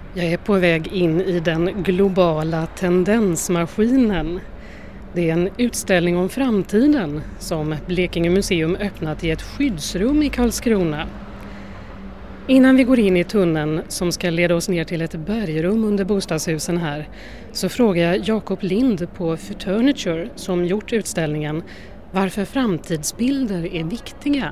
Jag är på väg in i den globala tendensmaskinen. Det är en utställning om framtiden som Blekinge museum öppnat i ett skyddsrum i Karlskrona. Innan vi går in i tunneln som ska leda oss ner till ett bergrum under bostadshusen här så frågar jag Jakob Lind på Futurniture som gjort utställningen varför framtidsbilder är viktiga.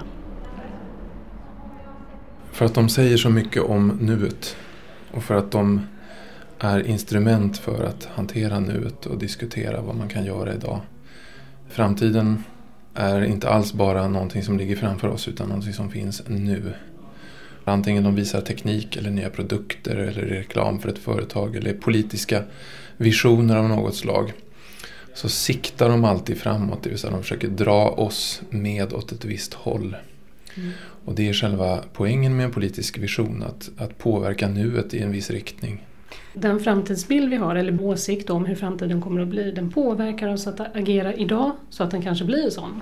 För att de säger så mycket om nuet och för att de är instrument för att hantera nuet och diskutera vad man kan göra idag. Framtiden är inte alls bara någonting som ligger framför oss utan någonting som finns nu. Antingen de visar teknik eller nya produkter eller reklam för ett företag eller politiska visioner av något slag så siktar de alltid framåt, det vill säga de försöker dra oss med åt ett visst håll. Och det är själva poängen med en politisk vision, att påverka nuet i en viss riktning. Den framtidsbild vi har eller åsikt om hur framtiden kommer att bli, den påverkar oss att agera idag så att den kanske blir sån?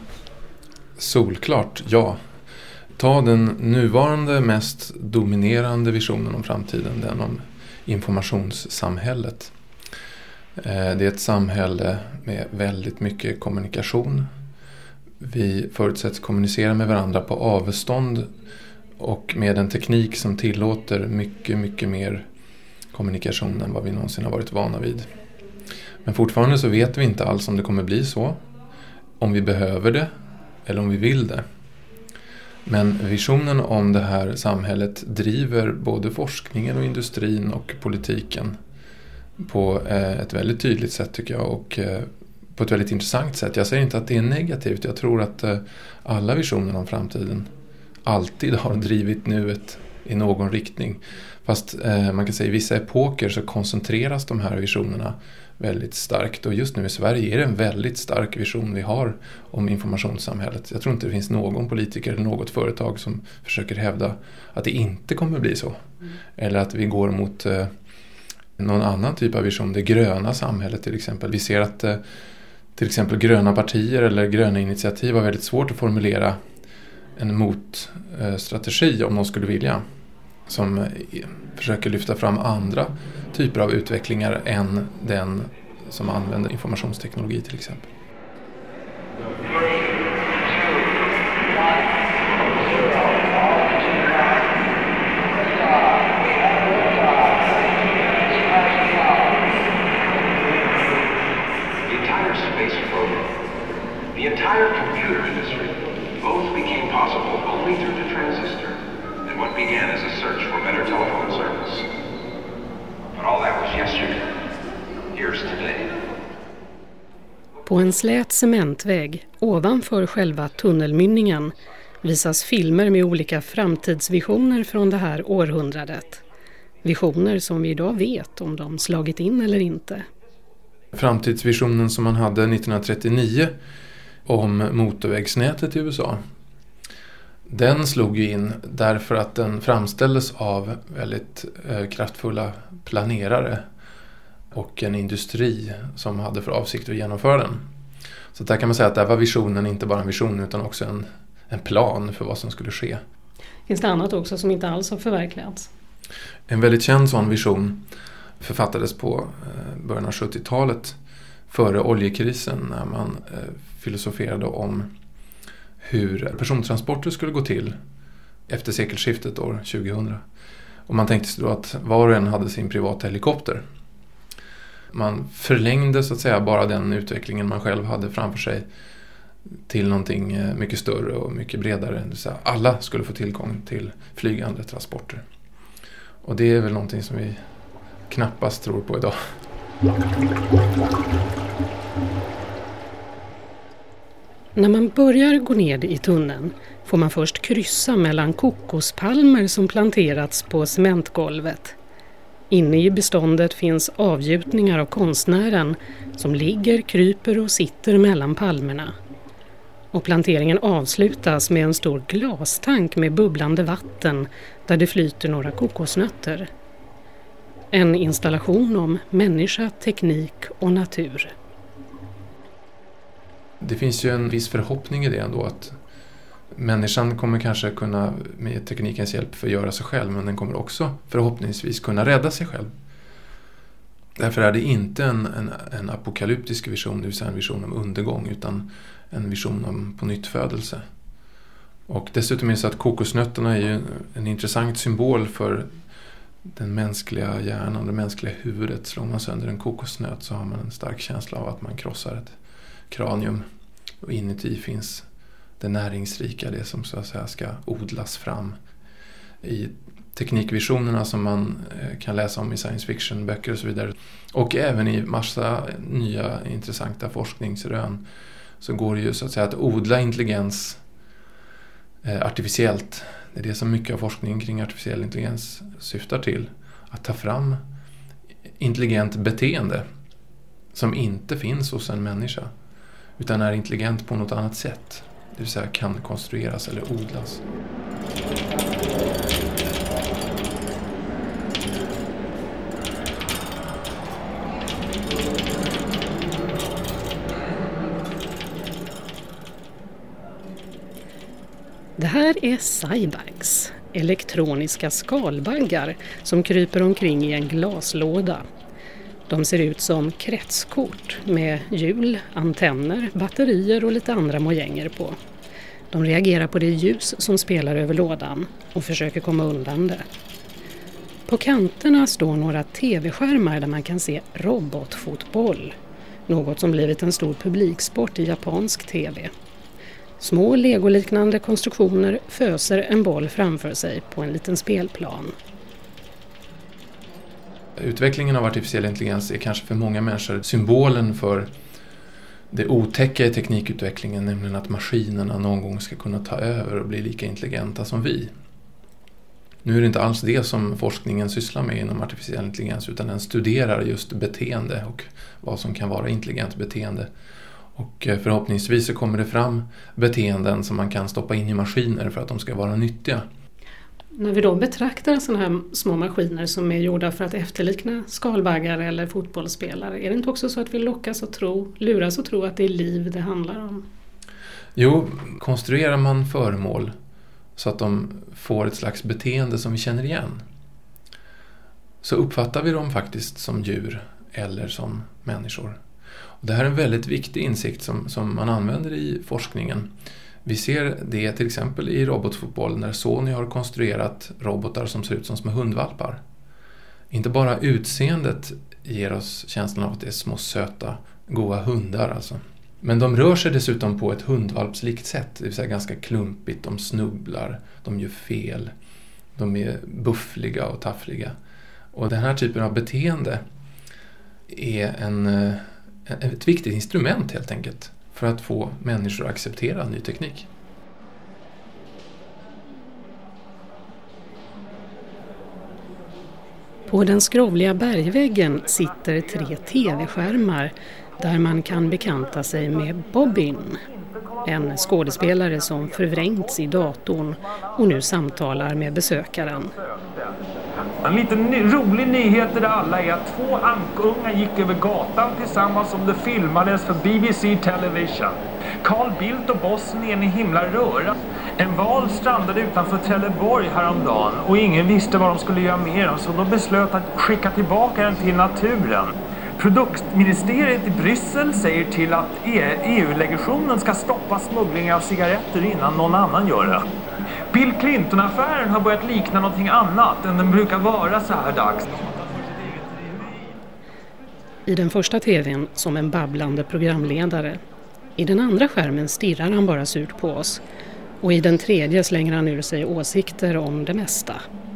Solklart, ja. Ta den nuvarande mest dominerande visionen om framtiden, den om informationssamhället. Det är ett samhälle med väldigt mycket kommunikation. Vi förutsätts kommunicera med varandra på avstånd och med en teknik som tillåter mycket, mycket mer kommunikation än vad vi någonsin har varit vana vid. Men fortfarande så vet vi inte alls om det kommer bli så, om vi behöver det eller om vi vill det. Men visionen om det här samhället driver både forskningen och industrin och politiken på ett väldigt tydligt sätt tycker jag och på ett väldigt intressant sätt. Jag säger inte att det är negativt. Jag tror att alla visioner om framtiden alltid har drivit nuet i någon riktning. Fast man kan säga i vissa epoker så koncentreras de här visionerna väldigt starkt. Och just nu i Sverige är det en väldigt stark vision vi har om informationssamhället. Jag tror inte det finns någon politiker eller något företag som försöker hävda att det inte kommer bli så. Eller att vi går mot någon annan typ av vision. Det gröna samhället till exempel. Vi ser att till exempel gröna partier eller gröna initiativ har väldigt svårt att formulera en motstrategi om de skulle vilja. Som försöker lyfta fram andra typer av utvecklingar än den som använder informationsteknologi till exempel. The entire computer industry both became possible only through the transistor and what began as a search for better telephone service. But all that was yesterday. Here's today. På en slät cementväg ovanför själva tunnelmynningen visas filmer med olika framtidsvisioner från det här århundradet. Visioner som vi idag vet om de slagit in eller inte. Framtidsvisionen som man hade 1939 om motorvägsnätet i USA. Den slog ju in därför att den framställdes av väldigt kraftfulla planerare och en industri som hade för avsikt att genomföra den. Så där kan man säga att där var visionen inte bara en vision utan också en plan för vad som skulle ske. Finns det annat också som inte alls har förverkligats? En väldigt känd sån vision författades på början av 70-talet före oljekrisen när man filosoferade om hur persontransporter skulle gå till efter sekelskiftet år 2000. Och man tänkte sig då att var och en hade sin privata helikopter. Man förlängde så att säga bara den utvecklingen man själv hade framför sig till någonting mycket större och mycket bredare. Det vill säga alla skulle få tillgång till flygande transporter. Och det är väl någonting som vi knappast tror på idag. När man börjar gå ner i tunneln får man först kryssa mellan kokospalmer som planterats på cementgolvet. Inne i beståndet finns avgjutningar av konstnären som ligger, kryper och sitter mellan palmerna. Och planteringen avslutas med en stor glastank med bubblande vatten där det flyter några kokosnötter. En installation om människa, teknik och natur. Det finns ju en viss förhoppning i det ändå att Människan kommer kanske kunna med teknikens hjälp förgöra sig själv, men den kommer också förhoppningsvis kunna rädda sig själv. Därför är det inte en apokalyptisk vision, det vill säga en vision om undergång, utan en vision om pånyttfödelse. Och dessutom är det så att kokosnötterna är ju en intressant symbol för den mänskliga hjärnan, det mänskliga huvudet. Slår man sönder en kokosnöt så har man en stark känsla av att man krossar ett kranium. Och inuti finns det näringsrika, det som så att säga ska odlas fram. I teknikvisionerna som man kan läsa om i science fiction-böcker och så vidare. Och även i massa nya intressanta forskningsrön så går det ju så att säga att odla intelligens artificiellt. Det är det som mycket av forskningen kring artificiell intelligens syftar till. Att ta fram intelligent beteende som inte finns hos en människa utan är intelligent på något annat sätt. Det vill säga kan konstrueras eller odlas. Det här är cybags, elektroniska skalbaggar som kryper omkring i en glaslåda. De ser ut som kretskort med hjul, antenner, batterier och lite andra mojänger på. De reagerar på det ljus som spelar över lådan och försöker komma undan det. På kanterna står några tv-skärmar där man kan se robotfotboll, något som blivit en stor publiksport i japansk tv. Små legoliknande konstruktioner föser en boll framför sig på en liten spelplan. Utvecklingen av artificiell intelligens är kanske för många människor symbolen för det otäcka i teknikutvecklingen, nämligen att maskinerna någon gång ska kunna ta över och bli lika intelligenta som vi. Nu är det inte alls det som forskningen sysslar med inom artificiell intelligens, utan den studerar just beteende och vad som kan vara intelligent beteende. Och förhoppningsvis så kommer det fram beteenden som man kan stoppa in i maskiner för att de ska vara nyttiga. När vi då betraktar sådana här små maskiner som är gjorda för att efterlikna skalbaggar eller fotbollsspelare, är det inte också så att vi luras att tro att det är liv det handlar om? Jo, konstruerar man föremål så att de får ett slags beteende som vi känner igen, så uppfattar vi dem faktiskt som djur eller som människor. Och det här är en väldigt viktig insikt som man använder i forskningen. Vi ser det till exempel i robotfotboll när Sony har konstruerat robotar som ser ut som små hundvalpar. Inte bara utseendet ger oss känslan av att det är små söta, goda hundar alltså. Men de rör sig dessutom på ett hundvalpslikt sätt, det vill säga ganska klumpigt, de snubblar, de gör fel, de är buffliga och taffliga. Och den här typen av beteende är ett viktigt instrument helt enkelt för att få människor att acceptera ny teknik. På den skrovliga bergväggen sitter 3 tv-skärmar där man kan bekanta sig med Bobbin, en skådespelare som förvrängts i datorn och nu samtalar med besökaren. En liten rolig nyhet där alla är att 2 ankungar gick över gatan tillsammans som det filmades för BBC Television. Carl Bildt och bossen är en himla röra. En val strandade utanför Trelleborg häromdagen och ingen visste vad de skulle göra med den, så de beslöt att skicka tillbaka den till naturen. Produktministeriet i Bryssel säger till att EU-legationen ska stoppa smuggling av cigaretter innan någon annan gör det. Bill Clinton-affären har börjat likna någonting annat än den brukar vara så här dags. I den första tvn som en babblande programledare. I den andra skärmen stirrar han bara surt på oss. Och i den tredje slänger han ur sig åsikter om det mesta.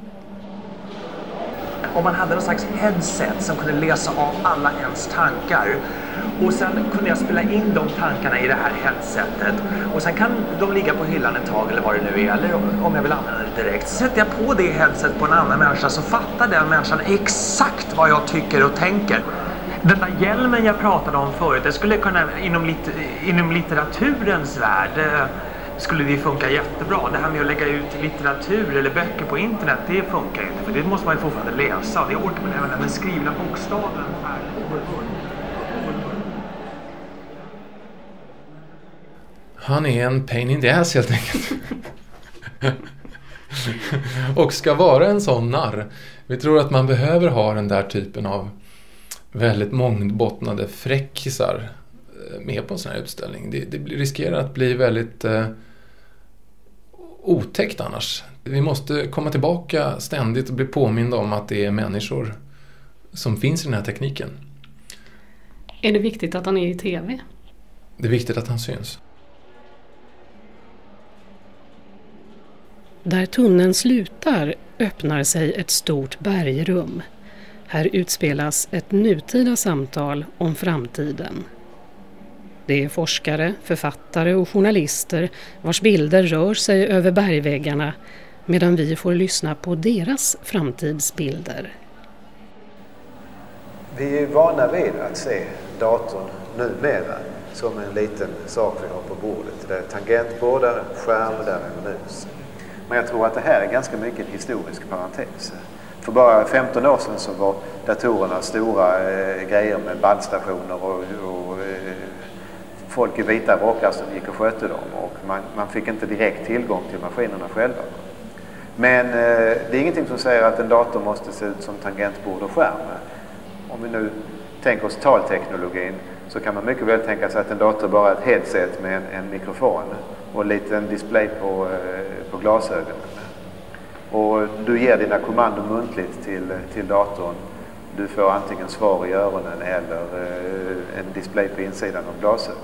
Om man hade någon slags headset som kunde läsa av alla ens tankar. Och sen kunde jag spela in de tankarna i det här headsetet. Och sen kan de ligga på hyllan ett tag eller vad det nu är. Eller om jag vill använda det direkt. Så sätter jag på det headset på en annan människa, så fattar den människan exakt vad jag tycker och tänker. Den där hjälmen jag pratade om förut, det skulle kunna inom litteraturens värld skulle det funka jättebra. Det här med att lägga ut litteratur eller böcker på internet, det funkar inte. För det måste man ju fortfarande läsa och det orkar man även den skrivna bokstaven. Han är en pain in the ass helt enkelt. Och ska vara en sån narr. Vi tror att man behöver ha den där typen av väldigt mångbottnade fräckisar med på en sån här utställning. Det riskerar att bli väldigt otäckt annars. Vi måste komma tillbaka ständigt och bli påminda om att det är människor som finns i den här tekniken. Är det viktigt att han är i tv? Det är viktigt att han syns. Där tunneln slutar öppnar sig ett stort bergrum. Här utspelas ett nutida samtal om framtiden. Det är forskare, författare och journalister vars bilder rör sig över bergväggarna medan vi får lyssna på deras framtidsbilder. Vi är vana vid att se datorn numera som en liten sak vi har på bordet. Det är tangentbord, där en skärm, där en mus. Men jag tror att det här är ganska mycket en historisk parentes. För bara 15 år sedan så var datorerna stora grejer med bandstationer och folk i vita rockar som gick och skötte dem. Och man fick inte direkt tillgång till maskinerna själva. Men det är ingenting som säger att en dator måste se ut som tangentbord och skärm. Om vi nu tänker oss talteknologin så kan man mycket väl tänka sig att en dator bara är ett headset med en mikrofon och en liten display på glasögonen. Och du ger dina kommandon muntligt till datorn. Du får antingen svar i öronen eller en display på insidan av glasögonen.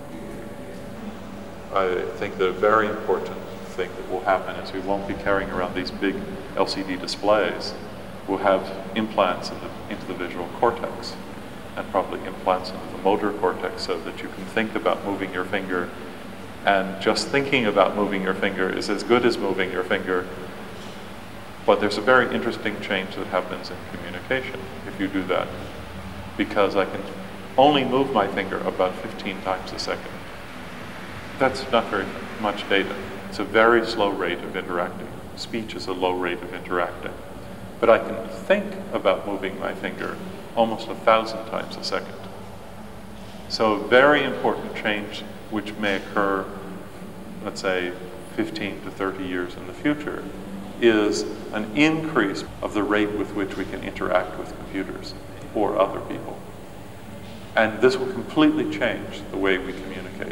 I think the very important thing that will happen is we won't be carrying around these big LCD displays. We'll have implants into the visual cortex and probably implants into the motor cortex so that you can think about moving your finger, and just thinking about moving your finger is as good as moving your finger. But there's a very interesting change that happens in communication if you do that, because I can only move my finger about 15 times a second. That's not very much data. It's a very slow rate of interacting. Speech is a low rate of interacting. But I can think about moving my finger almost 1,000 times a second. So a very important change which may occur, let's say, 15 to 30 years in the future is an increase of the rate with which we can interact with computers or other people. And this will completely change the way we communicate.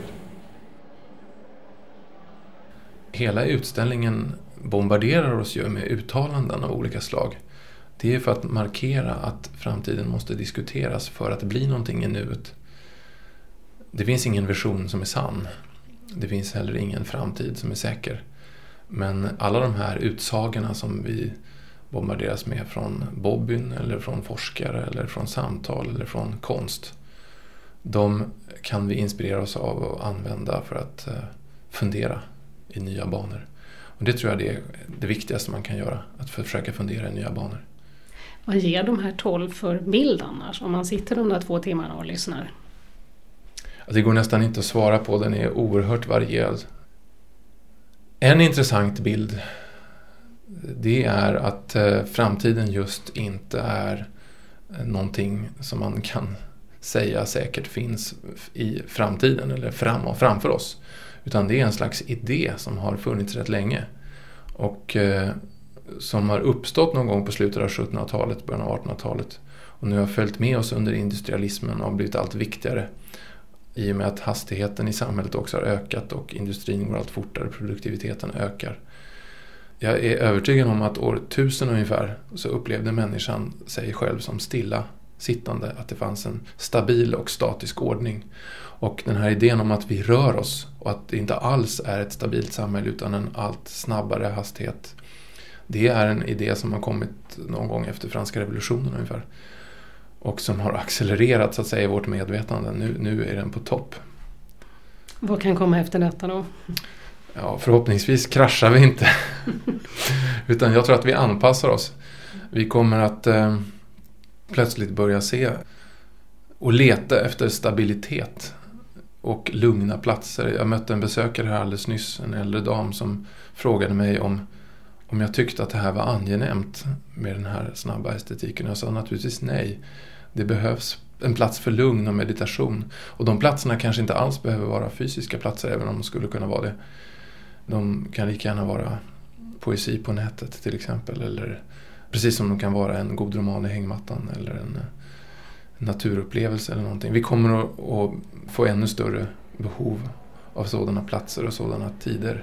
Hela utställningen bombarderar oss ju med uttalanden av olika slag. Det är för att markera att framtiden måste diskuteras för att det blir någonting i nuet. Det finns ingen vision som är sann. Det finns heller ingen framtid som är säker. Men alla de här utsagorna som vi bombarderas med från Bobbyn eller från forskare eller från samtal eller från konst, de kan vi inspirera oss av och använda för att fundera i nya banor. Och det tror jag det är det viktigaste man kan göra, att försöka fundera i nya banor. Vad ger de här 12 för bild annars, om man sitter de där 2 timmarna och lyssnar? Det går nästan inte att svara på, den är oerhört varierad. En intressant bild, det är att framtiden just inte är någonting som man kan säga säkert finns i framtiden eller framför oss. Utan det är en slags idé som har funnits rätt länge och som har uppstått någon gång på slutet av 1700-talet, början av 1800-talet. Och nu har följt med oss under industrialismen och blivit allt viktigare i och med att hastigheten i samhället också har ökat och industrin går allt fortare, produktiviteten ökar. Jag är övertygad om att år 1000 ungefär så upplevde människan sig själv som stilla sittande, att det fanns en stabil och statisk ordning. Och den här idén om att vi rör oss och att det inte alls är ett stabilt samhälle utan en allt snabbare hastighet, det är en idé som har kommit någon gång efter franska revolutionen ungefär. Och som har accelererat så att säga i vårt medvetande. Nu är den på topp. Vad kan komma efter detta då? Ja, förhoppningsvis kraschar vi inte. Utan jag tror att vi anpassar oss. Vi kommer att plötsligt börja se och leta efter stabilitet och lugna platser. Jag mötte en besökare här alldeles nyss, en äldre dam som frågade mig om jag tyckte att det här var angenämt med den här snabba estetiken. Jag sa naturligtvis nej. Det behövs en plats för lugn och meditation. Och de platserna kanske inte alls behöver vara fysiska platser, även om de skulle kunna vara det. De kan lika gärna vara poesi på nätet till exempel, eller precis som de kan vara en god roman i hängmattan eller en naturupplevelse eller någonting. Vi kommer att få ännu större behov av sådana platser och sådana tider.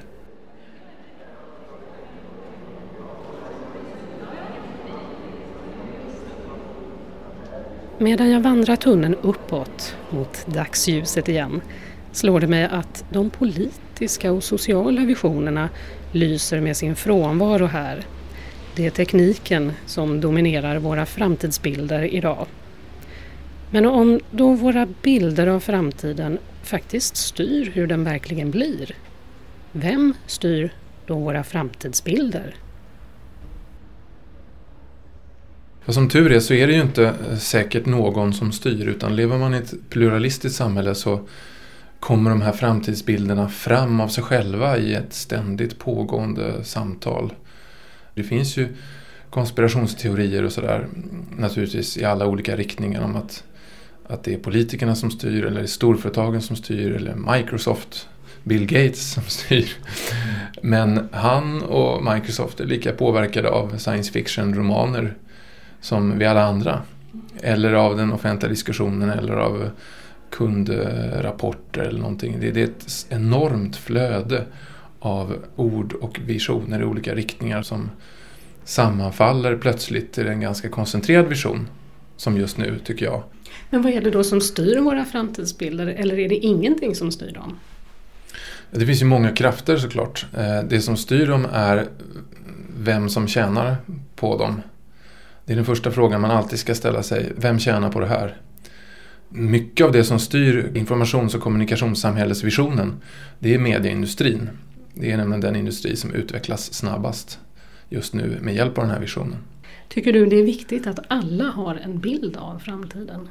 Medan jag vandrar tunneln uppåt mot dagsljuset igen slår det mig att de politiska och sociala visionerna lyser med sin frånvaro här. Det är tekniken som dominerar våra framtidsbilder idag. Men om då våra bilder av framtiden faktiskt styr hur den verkligen blir, vem styr då våra framtidsbilder? Och som tur är så är det ju inte säkert någon som styr, utan lever man i ett pluralistiskt samhälle så kommer de här framtidsbilderna fram av sig själva i ett ständigt pågående samtal. Det finns ju konspirationsteorier och sådär naturligtvis i alla olika riktningar om att det är politikerna som styr, eller storföretagen som styr, eller Microsoft, Bill Gates som styr. Men han och Microsoft är lika påverkade av science fiction-romaner som vi alla andra. Eller av den offentliga diskussionen eller av kundrapporter eller någonting. Det är ett enormt flöde av ord och visioner i olika riktningar som sammanfaller plötsligt till en ganska koncentrerad vision som just nu, tycker jag. Men vad är det då som styr våra framtidsbilder, eller är det ingenting som styr dem? Det finns ju många krafter såklart. Det som styr dem är vem som tjänar på dem. Det är den första frågan man alltid ska ställa sig. Vem tjänar på det här? Mycket av det som styr informations- och kommunikationssamhällesvisionen, det är medieindustrin. Det är nämligen den industri som utvecklas snabbast just nu med hjälp av den här visionen. Tycker du det är viktigt att alla har en bild av framtiden?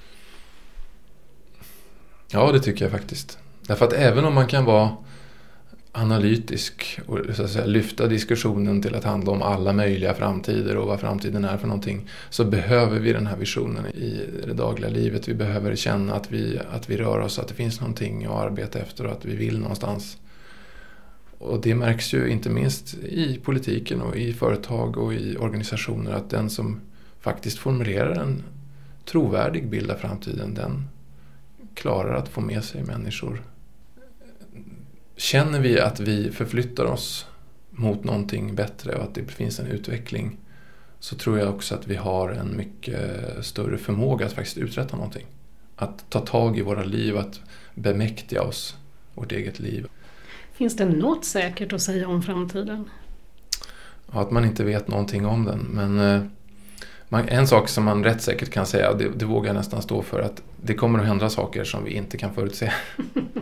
Ja, det tycker jag faktiskt. Därför att även om man kan vara analytisk och så att säga, lyfta diskussionen till att handla om alla möjliga framtider och vad framtiden är för någonting, så behöver vi den här visionen i det dagliga livet. Vi behöver känna att vi rör oss, att det finns någonting att arbeta efter och att vi vill någonstans. Och det märks ju inte minst i politiken och i företag och i organisationer att den som faktiskt formulerar en trovärdig bild av framtiden, den klarar att få med sig människor. Känner vi att vi förflyttar oss mot någonting bättre och att det finns en utveckling, så tror jag också att vi har en mycket större förmåga att faktiskt uträtta någonting. Att ta tag i våra liv, att bemäktiga oss vårt eget liv. Finns det något säkert att säga om framtiden? Ja, att man inte vet någonting om den. Men en sak som man rätt säkert kan säga, det vågar jag nästan stå för, att det kommer att hända saker som vi inte kan förutse.